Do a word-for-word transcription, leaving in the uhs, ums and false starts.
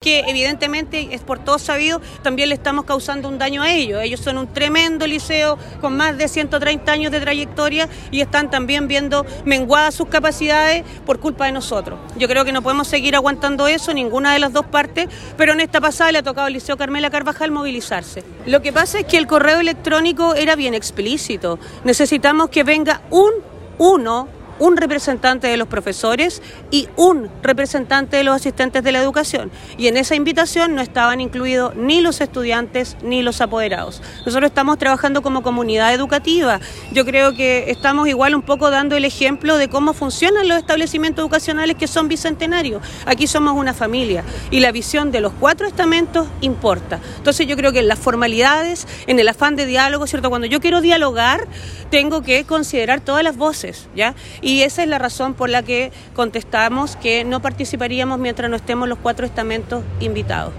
que evidentemente es por todos sabido, también le estamos causando un daño a ellos. Ellos son un tremendo liceo con más de ciento treinta años de trayectoria y están también viendo menguadas sus capacidades por culpa de nosotros. Yo creo que no podemos seguir aguantando eso, ninguna de las dos partes, pero en esta pasada le ha tocado al Liceo Carmela Carvajal movilizarse. Lo que pasa es que el correo electrónico era bien explícito. Necesitamos que venga un uno un representante de los profesores y un representante de los asistentes de la educación. Y en esa invitación no estaban incluidos ni los estudiantes ni los apoderados. Nosotros estamos trabajando como comunidad educativa. Yo creo que estamos igual un poco dando el ejemplo de cómo funcionan los establecimientos educacionales que son bicentenarios. Aquí somos una familia y la visión de los cuatro estamentos importa. Entonces yo creo que en las formalidades, en el afán de diálogo, ¿cierto? Cuando yo quiero dialogar, tengo que considerar todas las voces, ¿ya? Y esa es la razón por la que contestamos que no participaríamos mientras no estemos los cuatro estamentos invitados.